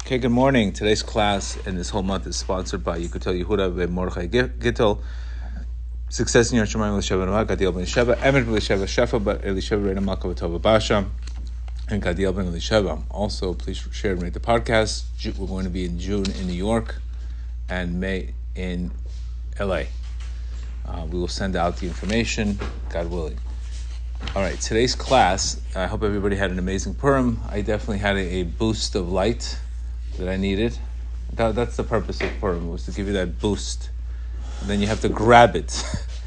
Okay, good morning. Today's class and this whole month is sponsored by Yikutel Yehuda ben Mordechai Gittel, Success in Your Shemayim L'Sheva Noah, Gadiel ben Sheva, Emet L'Sheva Shefa, but Elisheva Reina Malka V'Tova Basha, and Gadiel ben Elisheva. Also, please share and rate the podcast. We're going to be in June in New York and May in LA. We will send out the information, God willing. All right, today's class, I hope everybody had an amazing Purim. I definitely had a boost of light that I needed. That's the purpose of Purim, was to give you that boost. And then you have to grab it.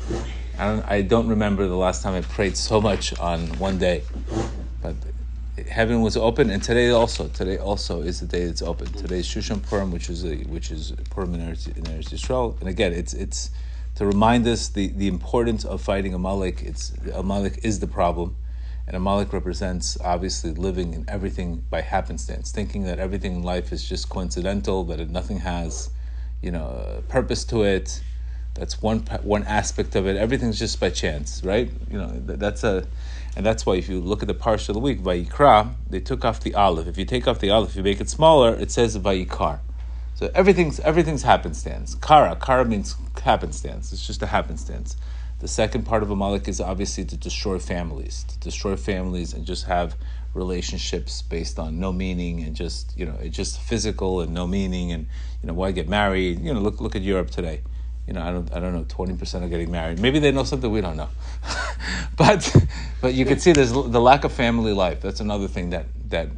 I don't remember the last time I prayed so much on one day. But heaven was open, and today also is the day it's open. Today is Shushan Purim, which is Purim in Eretz Yisrael. And again, it's to remind us the importance of fighting Amalek. Amalek is the problem. And Amalek represents, obviously, living in everything by happenstance, thinking that everything in life is just coincidental, that nothing has, purpose to it. That's one aspect of it. Everything's just by chance, right? And that's why if you look at the parsha of the week, Vayikra, they took off the aleph. If you take off the aleph, you make it smaller, it says Vayikar. So everything's happenstance. Kara means happenstance. It's just a happenstance. The second part of Amalek is obviously to destroy families and just have relationships based on no meaning and just, it's just physical and no meaning and, why get married? Look at Europe today. I don't know, 20% are getting married. Maybe they know something we don't know. but you can see there's the lack of family life. That's another thing that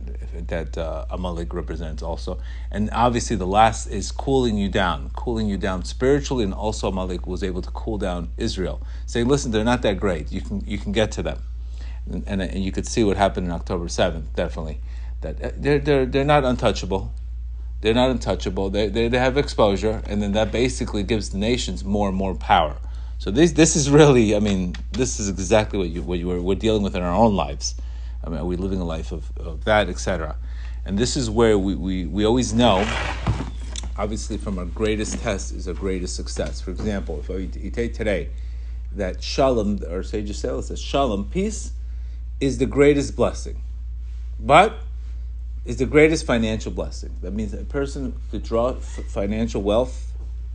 Amalek represents also. And obviously the last is cooling you down spiritually, and also Amalek was able to cool down Israel, saying, listen, they're not that great. You can get to them. And you could see what happened on October 7th, definitely. That they're not untouchable. They're not untouchable. They have exposure, and then that basically gives the nations more and more power. So this is really, this is exactly what we're dealing with in our own lives. Are we living a life of that, etc.? And this is where we always know, obviously, from our greatest test is our greatest success. For example, if you take today, that shalom, or Sage Yisrael says, shalom, peace, is the greatest blessing. But is the greatest financial blessing. That means a person could draw financial wealth,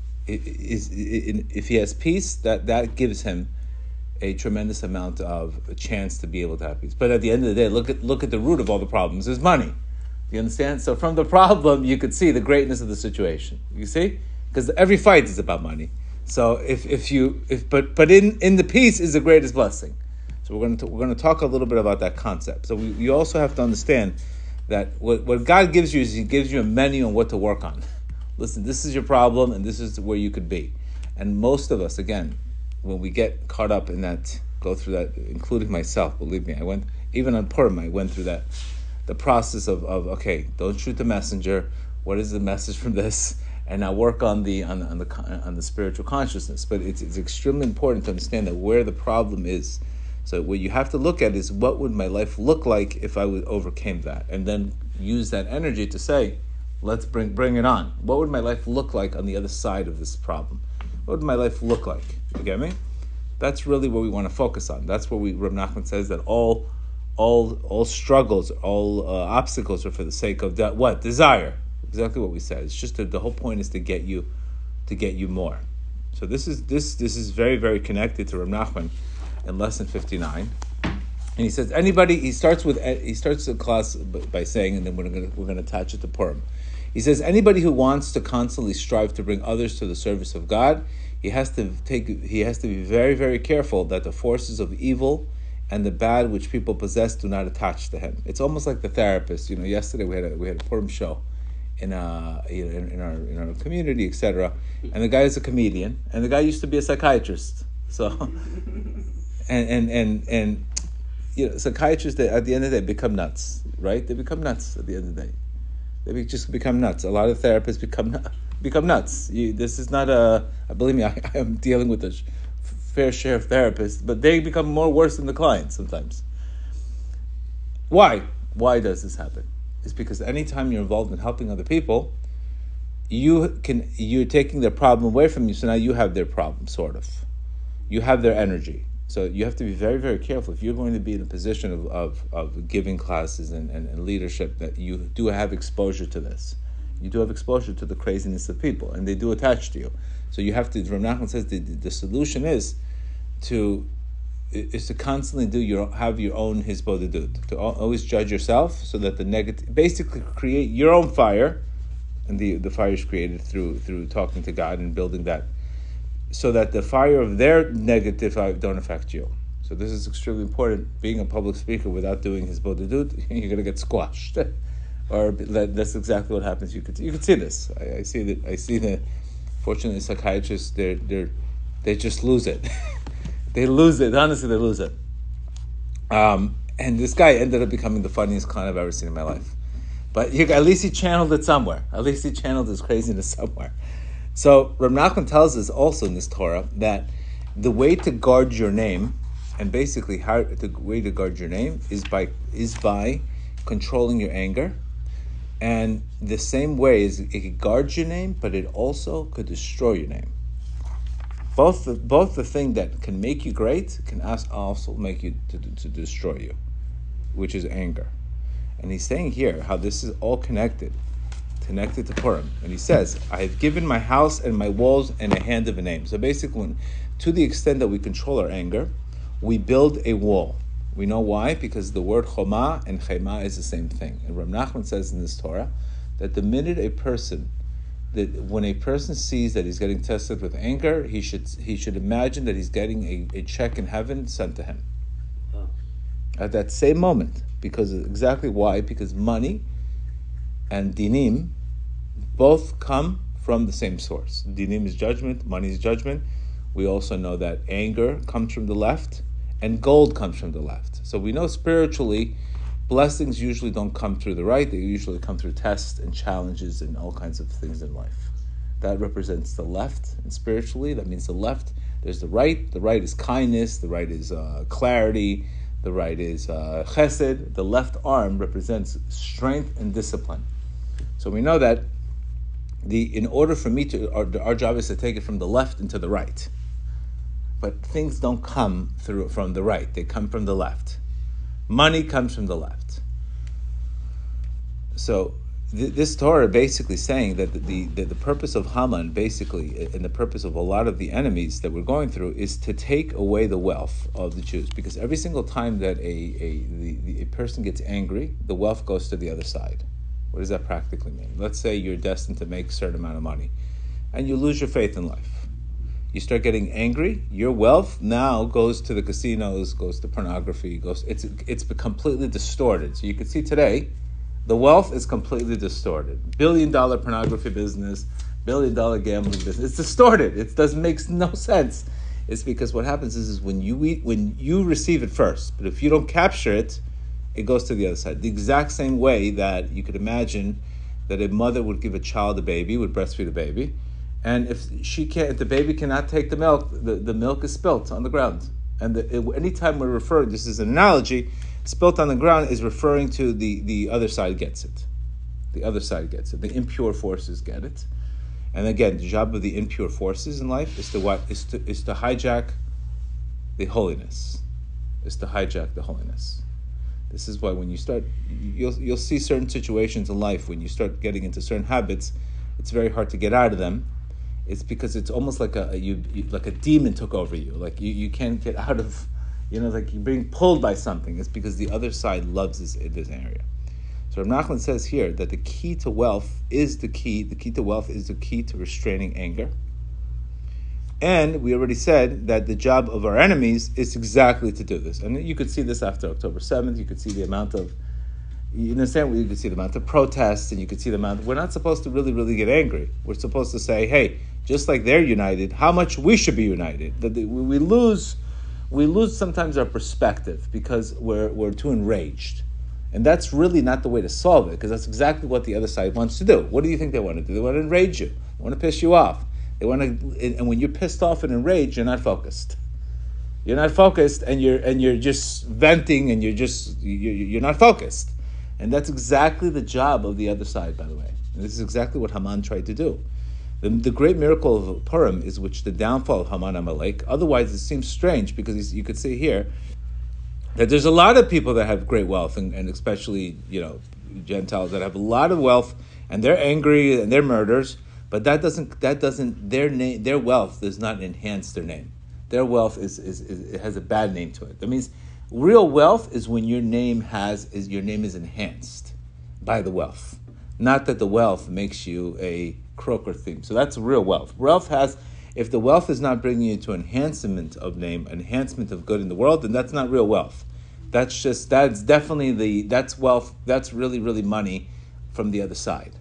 if he has peace, that gives him a tremendous amount of a chance to be able to have peace. But at the end of the day, look at the root of all the problems is money. Do you understand? So from the problem, you could see the greatness of the situation. You see? Because every fight is about money. So but in the peace is the greatest blessing. So we're going to talk a little bit about that concept. So you also have to understand that what God gives you is He gives you a menu on what to work on. Listen, this is your problem, and this is where you could be. And most of us, again, when we get caught up in that, go through that, including myself, believe me, even on Purim, I went through that, the process of okay, don't shoot the messenger. What is the message from this? And now work on the spiritual consciousness. But it's extremely important to understand that where the problem is. So what you have to look at is, what would my life look like if I would overcame that, and then use that energy to say, let's bring it on. What would my life look like on the other side of this problem? What would my life look like? You get me? That's really what we want to focus on. That's where Reb Nachman says that all struggles, all obstacles are for the sake of what? Desire. Exactly what we said. It's just that the whole point is to get you more. So this is very, very connected to Reb Nachman in lesson 59. And he says he starts the class by saying, and then we're going to attach it to Purim. He says, anybody who wants to constantly strive to bring others to the service of God, he has to be very, very careful that the forces of evil and the bad which people possess do not attach to him. It's almost like the therapist. Yesterday we had a Purim show in our community, etc. And the guy is a comedian, and the guy used to be a psychiatrist. So, and psychiatrists, at the end of the day, become nuts, right? They become nuts at the end of the day. They just become nuts. A lot of therapists become nuts. This is not believe me, I am dealing with a fair share of therapists, but they become more worse than the clients sometimes. Why? Why does this happen? It's because anytime you're involved in helping other people, you're taking their problem away from you, so now you have their problem, sort of. You have their energy. So you have to be very, very careful. If you're going to be in a position of giving classes and leadership, that you do have exposure to this. You do have exposure to the craziness of people, and they do attach to you. So you have to. Rav Nachman says the solution is to constantly have your own hisbodedut, to always judge yourself, so that the negative, basically create your own fire, and the fire is created through talking to God and building that, so that the fire of their negative don't affect you. So this is extremely important. Being a public speaker without doing hisbodedut, you're going to get squashed. Or that's exactly what happens. You could see this. I see that. Fortunately, psychiatrists they just lose it. They lose it. Honestly, they lose it. And this guy ended up becoming the funniest clown I've ever seen in my life. But at least he channeled it somewhere. At least he channeled his craziness somewhere. So Rav Nachman tells us also in this Torah that the way to guard your name, and basically the way to guard your name is by controlling your anger. And the same way is it could guard your name, but it also could destroy your name. Both the thing that can make you great can also make you to destroy you, which is anger. And he's saying here how this is all connected to Purim. And he says, I have given my house and my walls in the hand of a name. So basically, to the extent that we control our anger, we build a wall. We know why? Because the word choma and chema is the same thing. And Rav Nachman says in this Torah that when a person sees that he's getting tested with anger, he should imagine that he's getting a check in heaven sent to him. Oh. At that same moment. Because exactly why? Because money and dinim both come from the same source. Dinim is judgment, money is judgment. We also know that anger comes from the left, and gold comes from the left. So we know spiritually, blessings usually don't come through the right. They usually come through tests and challenges and all kinds of things in life. That represents the left. And spiritually, that means the left. There's the right. The right is kindness. The right is clarity. The right is chesed. The left arm represents strength and discipline. So we know that in order for me our job is to take it from the left into the right. But things don't come from the right. They come from the left. Money comes from the left. So this Torah basically saying that the purpose of Haman, basically, and the purpose of a lot of the enemies that we're going through, is to take away the wealth of the Jews. Because every single time that a person gets angry, the wealth goes to the other side. What does that practically mean? Let's say you're destined to make a certain amount of money, and you lose your faith in life. You start getting angry, your wealth now goes to the casinos, goes to pornography, it's completely distorted. So you can see today, the wealth is completely distorted. $1 billion pornography business, $1 billion gambling business. It's distorted. It doesn't make no sense. It's because what happens is when you receive it first, but if you don't capture it, it goes to the other side. The exact same way that you could imagine that a mother would give a child a baby, would breastfeed a baby, and if the baby cannot take the milk, the milk is spilt on the ground. And anytime we're referring, this is an analogy, spilt on the ground is referring to the other side gets it. The other side gets it. The impure forces get it. And again, the job of the impure forces in life is to hijack the holiness. Is to hijack the holiness. This is why when you start, you'll see certain situations in life when you start getting into certain habits, it's very hard to get out of them. It's because it's almost like like a demon took over you. Like you can't get out of, like you're being pulled by something. It's because the other side loves this area. So Rav Nachman says here that the key to wealth is the key to restraining anger. And we already said that the job of our enemies is exactly to do this. And you could see this after October 7th. You could see the amount of, you understand, you could see the amount of protests, and you could see the amount, we're not supposed to really, really get angry. We're supposed to say, hey, just like they're united, how much we should be united. That we lose sometimes our perspective because we're too enraged. And that's really not the way to solve it, because that's exactly what the other side wants to do. What do you think they want to do? They want to enrage you. They want to piss you off. They want to, and when you're pissed off and enraged, you're not focused. You're not focused, and you're just venting, and you're not focused. And that's exactly the job of the other side, by the way. And this is exactly what Haman tried to do. The great miracle of Purim is the downfall of Haman Amalek. Otherwise, it seems strange, because you could see here that there's a lot of people that have great wealth, and especially Gentiles that have a lot of wealth, and they're angry and they're murderers. But that doesn't their wealth does not enhance their name. Their wealth is it has a bad name to it. That means real wealth is when your name is enhanced by the wealth, not that the wealth makes you a crook or thief. So that's real wealth. If the wealth is not bringing you to enhancement of name, enhancement of good in the world, then that's not real wealth. That's wealth. That's really, really money from the other side,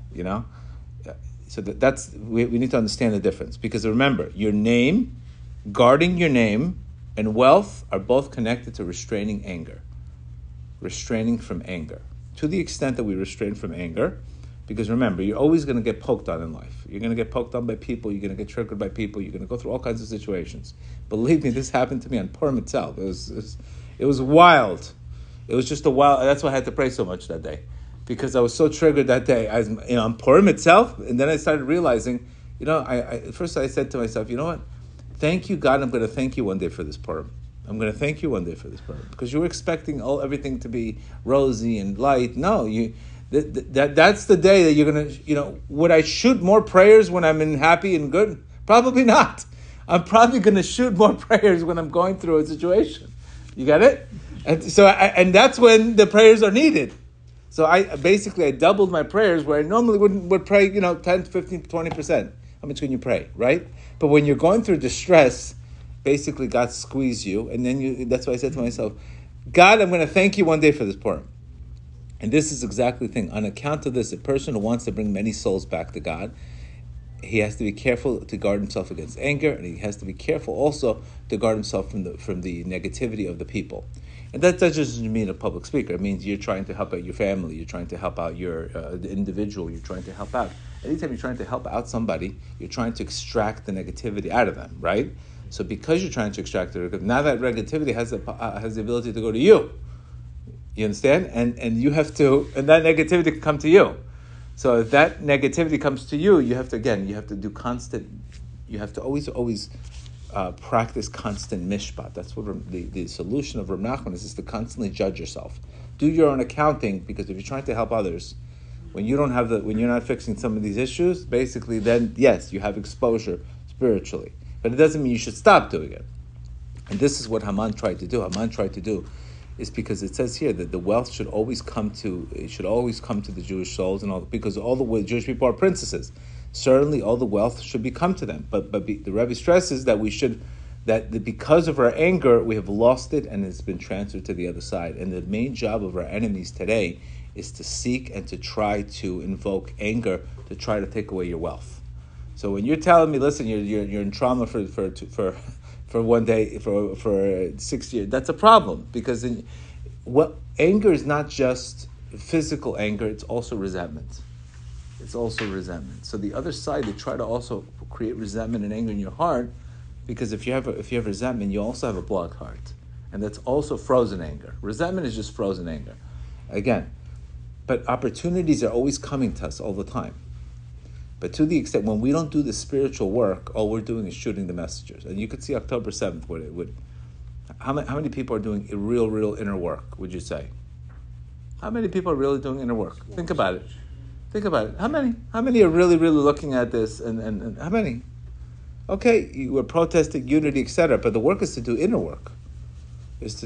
So we need to understand the difference. Because remember, your name, guarding your name, and wealth are both connected to restraining anger. Restraining from anger. To the extent that we restrain from anger, because remember, you're always going to get poked on in life. You're going to get poked on by people. You're going to get triggered by people. You're going to go through all kinds of situations. Believe me, this happened to me on Purim itself. It was wild. It was just a wild. That's why I had to pray so much that day, because I was so triggered that day. On Purim itself, and then I started realizing, first I said to myself, you know what? Thank you, God. I'm going to thank you one day for this Purim. I'm going to thank you one day for this Purim, because you were expecting everything to be rosy and light. No, that's the day that you're going to, would I shoot more prayers when I'm happy and good? Probably not. I'm probably going to shoot more prayers when I'm going through a situation. You get it? And so, and that's when the prayers are needed. So I doubled my prayers where I normally would pray, 10, 15, 20%. How much can you pray, right? But when you're going through distress, basically God squeezes you. And then that's why I said to myself, God, I'm going to thank you one day for this Purim. And this is exactly the thing. On account of this, a person who wants to bring many souls back to God, he has to be careful to guard himself against anger, and he has to be careful also to guard himself from the negativity of the people. And that doesn't mean a public speaker. It means you're trying to help out your family, you're trying to help out the individual, you're trying to help out. Anytime you're trying to help out somebody, you're trying to extract the negativity out of them, right? So because you're trying to extract the negativity, now that negativity has the ability to go to you. You understand? And you have to, and that negativity can come to you. So if that negativity comes to you, you have to always practice constant mishpat. That's what the solution of Rav Nachman is to constantly judge yourself. Do your own accounting, because if you're trying to help others, when you're not fixing some of these issues, basically then, yes, you have exposure spiritually. But it doesn't mean you should stop doing it. And this is what Haman tried to do. Is because it says here that the wealth should always come to the Jewish souls, and all, because all the Jewish people are princesses. Certainly, all the wealth should come to them. But the Rebbe stresses that because of our anger, we have lost it and it's been transferred to the other side. And the main job of our enemies today is to seek and to try to invoke anger to try to take away your wealth. So when you're telling me, listen, you're in trauma for 1 day, for 6 years, that's a problem, because anger is not just physical anger, it's also resentment. So the other side, they try to also create resentment and anger in your heart, because if you have resentment, you also have a blocked heart, and that's also frozen anger. Resentment is just frozen anger. Again, but opportunities are always coming to us all the time. But to the extent when we don't do the spiritual work, all we're doing is shooting the messengers. And you could see October 7th what it would. How many people are doing real inner work, would you say? How many people are really doing inner work? Think about it. How many are really looking at this, and how many? Okay, you were protesting unity, etc. But the work is to do inner work. It's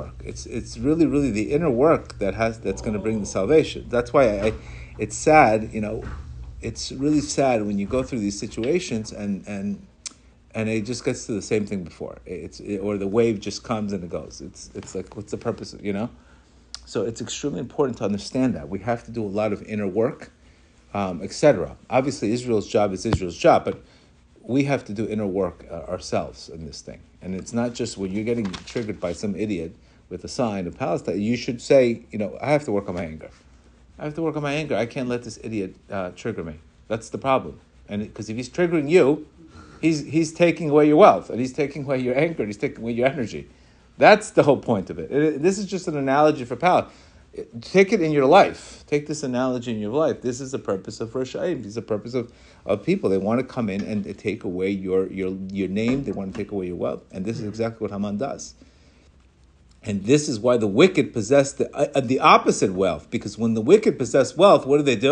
really the inner work that's going to bring the salvation. That's why it's sad, It's really sad when you go through these situations and it just gets to the same thing before. Or the wave just comes and it goes. It's like, what's the purpose, So it's extremely important to understand that. We have to do a lot of inner work, etc. Obviously, Israel's job is Israel's job, but we have to do inner work ourselves in this thing. And it's not just when you're getting triggered by some idiot with a sign of Palestine, you should say, I have to work on my anger. I can't let this idiot trigger me. That's the problem. And because if he's triggering you, he's taking away your wealth, and he's taking away your anger, and he's taking away your energy. That's the whole point of it. This is just an analogy for power. Take it in your life. Take this analogy in your life. This is the purpose of Rashayim. This is the purpose of people. They want to come in and take away your name. They want to take away your wealth. And this is exactly what Haman does. And this is why the wicked possess the opposite wealth. Because when the wicked possess wealth, what do?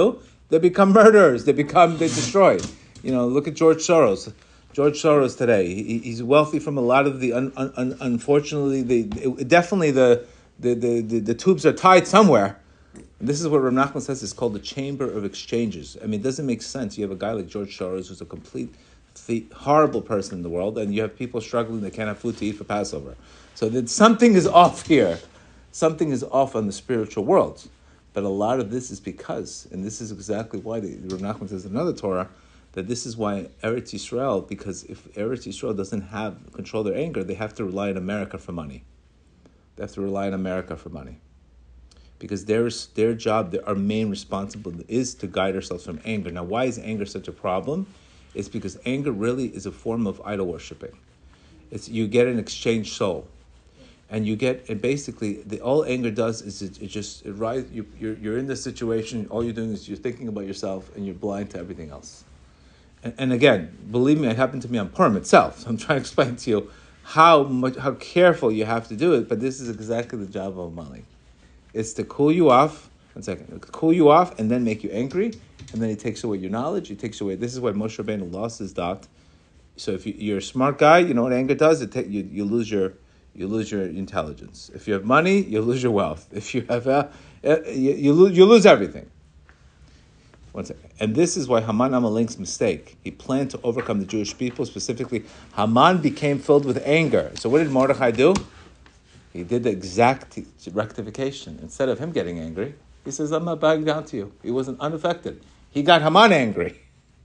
They become murderers. They destroy. Look at George Soros. George Soros today, he's wealthy from a lot of the, unfortunately, definitely the tubes are tied somewhere. And this is what Rav Nachman says is called the chamber of exchanges. I mean, it doesn't make sense. You have a guy like George Soros who's a complete horrible person in the world, and you have people struggling, they can't have food to eat for Passover. So that something is off here. Something is off on the spiritual world. But a lot of this is because, and this is exactly why Rav Nachman says in another Torah, that this is why Eretz Yisrael, because if Eretz Yisrael doesn't have control their anger, they have to rely on America for money. They have to rely on America for money. Because their job, our main responsibility is to guide ourselves from anger. Now, why is anger such a problem? It's because anger really is a form of idol worshiping. You get an exchange soul. And basically, all anger does is it rises. You're in this situation, all you're doing is you're thinking about yourself and you're blind to everything else. And again, believe me, it happened to me on Purim itself. So I'm trying to explain to you how careful you have to do it, but this is exactly the job of Mali. It's to cool you off, cool you off and then make you angry, and then he takes away your knowledge, this is why Moshe Rabbeinu lost his dot. So if you're a smart guy, you know what anger does? You lose your intelligence. If you have money, you lose your wealth. If you have you lose everything. One second. And this is why Haman Amalenk's mistake. He planned to overcome the Jewish people. Specifically, Haman became filled with anger. So what did Mordechai do? He did the exact rectification. Instead of him getting angry, he says, I'm not bowing down to you. He wasn't unaffected. He got Haman angry.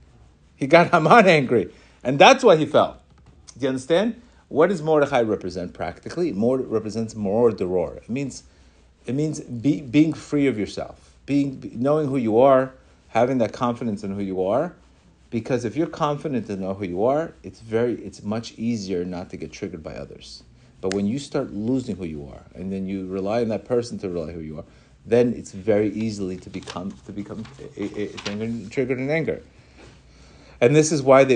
And that's why he fell. Do you understand? What does Mordechai represent practically? It represents Moror Deror. It means being free of yourself, knowing who you are, having that confidence in who you are. Because if you're confident to know who you are, it's much easier not to get triggered by others. But when you start losing who you are, and then you rely on that person to rely who you are, then it's very easily to become triggered in anger. And this is why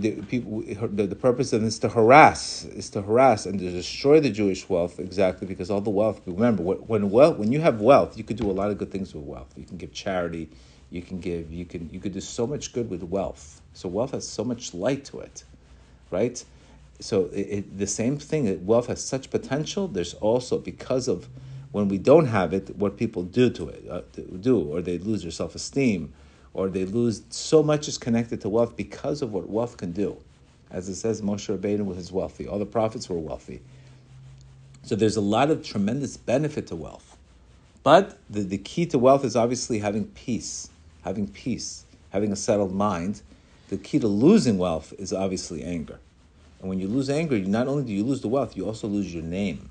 the purpose of this is to harass and to destroy the Jewish wealth, exactly because all the wealth. Remember, when you have wealth, you could do a lot of good things with wealth. You can give charity, you could do so much good with wealth. So wealth has so much light to it, right? So the same thing, that wealth has such potential. There's also, because of when we don't have it, what people do to it, or they lose their self-esteem, or they lose so much is connected to wealth because of what wealth can do. As it says, Moshe Rabbeinu was wealthy. All the prophets were wealthy. So there's a lot of tremendous benefit to wealth. But the key to wealth is obviously having peace, having a settled mind. The key to losing wealth is obviously anger. And when you lose anger, not only do you lose the wealth, you also lose your name.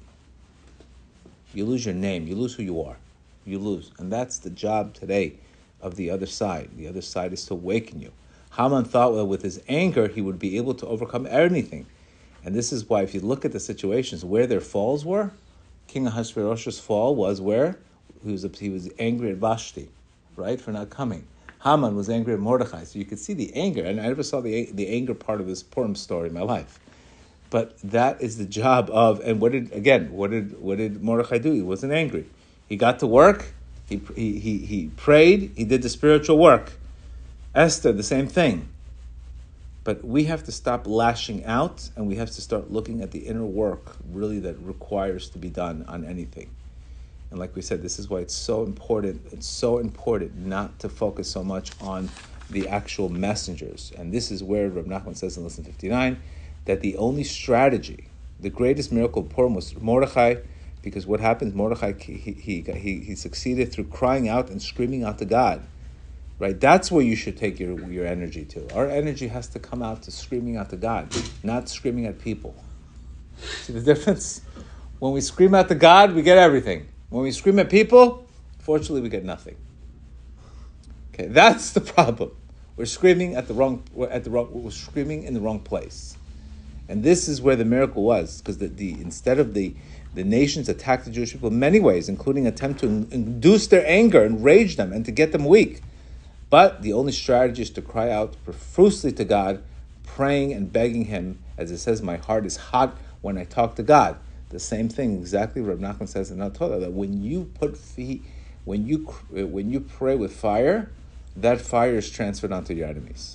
You lose your name. You lose who you are. You lose. And that's the job today of the other side. The other side is to awaken you. Haman thought, well, with his anger, he would be able to overcome anything. And this is why, if you look at the situations where their falls were, King Ahasuerus's fall was where he was angry at Vashti, right, for not coming. Haman was angry at Mordechai. So you could see the anger. And I never saw the anger part of this Purim story in my life. But that is the job of, and what did Mordechai do? He wasn't angry. He got to work. He prayed. He did the spiritual work. Esther, the same thing. But we have to stop lashing out, and we have to start looking at the inner work, really, that requires to be done on anything. And like we said, this is why it's so important. It's so important not to focus so much on the actual messengers. And this is where Reb Nachman says in Lesson 59 that the only strategy, the greatest miracle of Purim was Mordechai, because what happens, Mordechai, he succeeded through crying out and screaming out to God. Right? That's where you should take your energy to. Our energy has to come out to screaming out to God, not screaming at people. See the difference? When we scream out to God, we get everything. When we scream at people, fortunately, we get nothing. Okay, that's the problem. We're screaming we're screaming in the wrong place. And this is where the miracle was, because instead of the nations attacked the Jewish people in many ways, including attempt to induce their anger, enrage them, and to get them weak. But the only strategy is to cry out profusely to God, praying and begging Him, as it says, my heart is hot when I talk to God. The same thing, exactly Reb Nachman says in Al Torah, that when you pray with fire, that fire is transferred onto your enemies.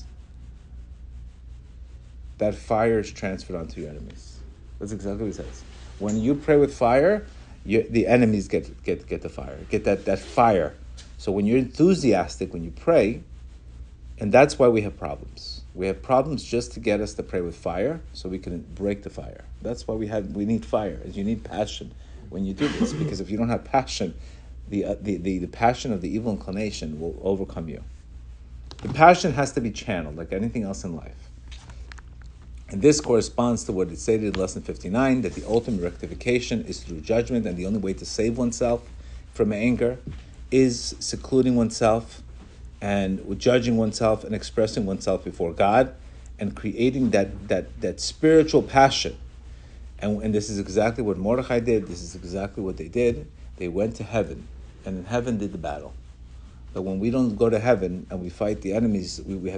That fire is transferred onto your enemies. That's exactly what he says. When you pray with fire, the enemies get the fire, get that fire. So when you're enthusiastic, when you pray, and that's why we have problems. We have problems just to get us to pray with fire, so we can break the fire. That's why we need fire. Is you need passion when you do this, because if you don't have passion, the passion of the evil inclination will overcome you. The passion has to be channeled, like anything else in life. And this corresponds to what it stated in Lesson 59, that the ultimate rectification is through judgment, and the only way to save oneself from anger is secluding oneself and judging oneself and expressing oneself before God and creating that spiritual passion. And this is exactly what Mordechai did. This is exactly what they did. They went to heaven, and in heaven did the battle. But when we don't go to heaven and we fight the enemies, we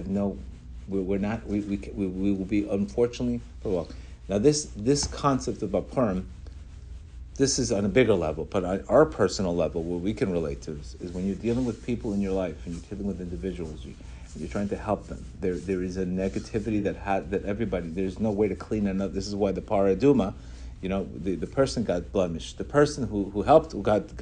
will be unfortunately provoked. Now this concept of Purim, this is on a bigger level, but on our personal level, what we can relate to is when you're dealing with people in your life and you're dealing with individuals, you're trying to help them. There is a negativity that everybody. There's no way to clean it up. This is why the paraduma, the person got blemished. The person who helped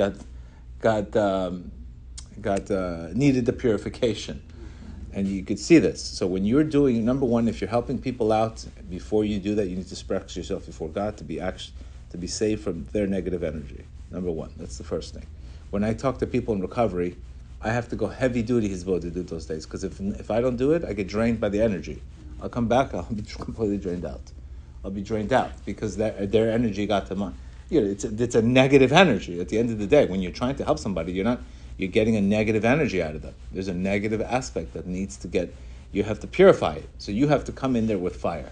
needed the purification. And you could see this. So when you're doing, number one, if you're helping people out, before you do that, you need to express yourself before God to be saved from their negative energy. Number one, that's the first thing. When I talk to people in recovery, I have to go heavy duty hizbod to do those days, because if I don't do it, I get drained by the energy. I'll come back, I'll be completely drained out. I'll be drained out because their energy got to mine. It's a negative energy. At the end of the day, when you're trying to help somebody, you're getting a negative energy out of them. There's a negative aspect that needs to you have to purify it. So you have to come in there with fire.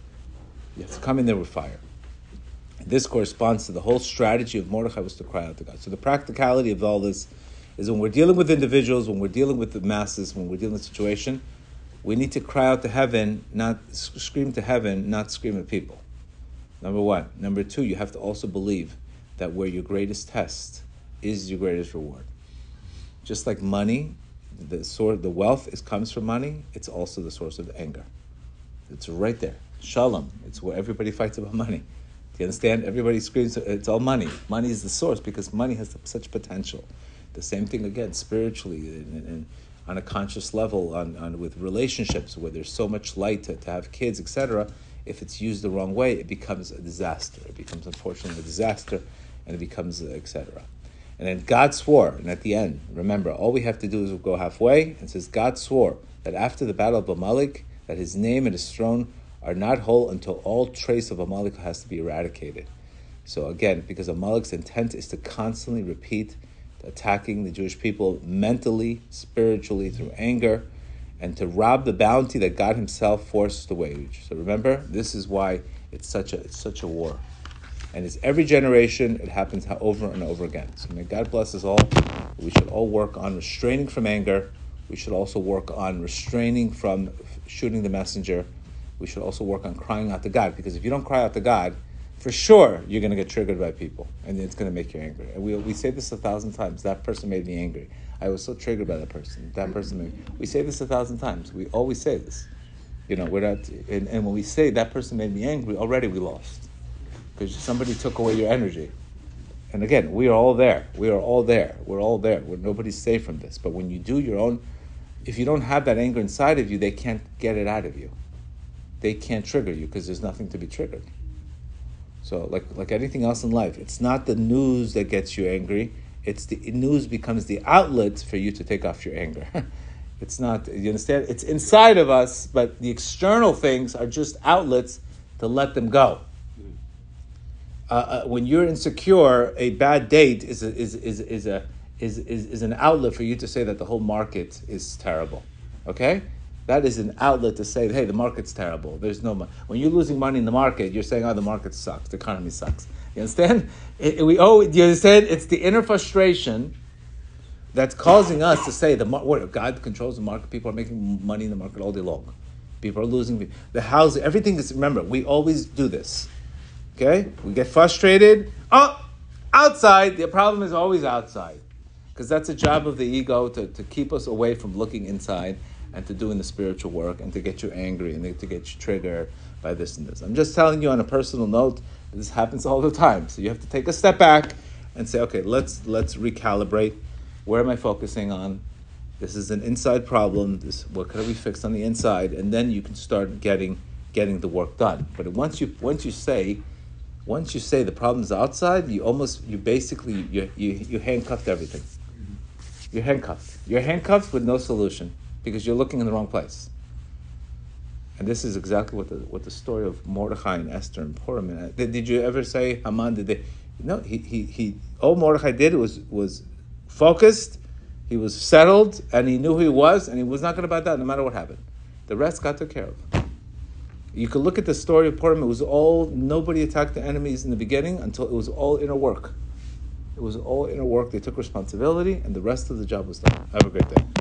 You have to come in there with fire. And this corresponds to the whole strategy of Mordechai, was to cry out to God. So the practicality of all this is when we're dealing with individuals, when we're dealing with the masses, when we're dealing with a situation, we need to cry out to heaven, not scream to heaven, not scream at people. Number one. Number two, you have to also believe that where your greatest test is your greatest reward. Just like money, the wealth comes from money, it's also the source of anger. It's right there. Shalom, it's where everybody fights about money. Do you understand? Everybody screams, it's all money. Money is the source because money has such potential. The same thing again, spiritually, and on a conscious level, on with relationships where there's so much light to have kids, etc. If it's used the wrong way, it becomes a disaster. It becomes, unfortunately, a disaster, and it becomes, etc. And then God swore, and at the end, remember, all we have to do is go halfway, and says, God swore that after the battle of Amalek, that his name and his throne are not whole until all trace of Amalek has to be eradicated. So again, because Amalek's intent is to constantly repeat attacking the Jewish people mentally, spiritually, through anger, and to rob the bounty that God himself forced to wage. So remember, this is why it's such a war. And it's every generation, it happens over and over again. So may God bless us all. We should all work on restraining from anger. We should also work on restraining from shooting the messenger. We should also work on crying out to God, because if you don't cry out to God, for sure you're going to get triggered by people, and it's going to make you angry. And we say this 1,000 times. That person made me angry. I was so triggered by that person. That person made me. We say this 1,000 times. We always say this. We're not. And when we say that person made me angry, already we lost. Because somebody took away your energy. And again, we are all there. We are all there. We're all there. Nobody's safe from this. But when you do your own, if you don't have that anger inside of you, they can't get it out of you. They can't trigger you because there's nothing to be triggered. So like anything else in life, it's not the news that gets you angry. It's the news becomes the outlet for you to take off your anger. It's not, you understand? It's inside of us, but the external things are just outlets to let them go. When you're insecure, a bad date is an outlet for you to say that the whole market is terrible. Okay, that is an outlet to say, hey, the market's terrible. There's no money. When you're losing money in the market, you're saying, oh, the market sucks. The economy sucks. You understand? Do you understand? It's the inner frustration that's causing us to say God controls the market. People are making money in the market all day long. People are losing the housing. Everything is. Remember, we always do this. Okay, we get frustrated. Oh, outside. The problem is always outside. Because that's a job of the ego to keep us away from looking inside and to doing the spiritual work and to get you angry and to get you triggered by this and this. I'm just telling you on a personal note, this happens all the time. So you have to take a step back and say, okay, let's recalibrate. Where am I focusing on? This is an inside problem. What can we fix on the inside? And then you can start getting the work done. But once you say the problem's outside, you handcuffed everything. You're handcuffed. You're handcuffed with no solution because you're looking in the wrong place. And this is exactly what the story of Mordechai and Esther and Purim. Did you ever say Haman? No. All Mordechai did was focused. He was settled, and he knew who he was, and he was not going to bow down no matter what happened. The rest got taken care of. You could look at the story of Purim. It was nobody attacked the enemies in the beginning until it was all inner work. It was all inner work. They took responsibility, and the rest of the job was done. Have a great day.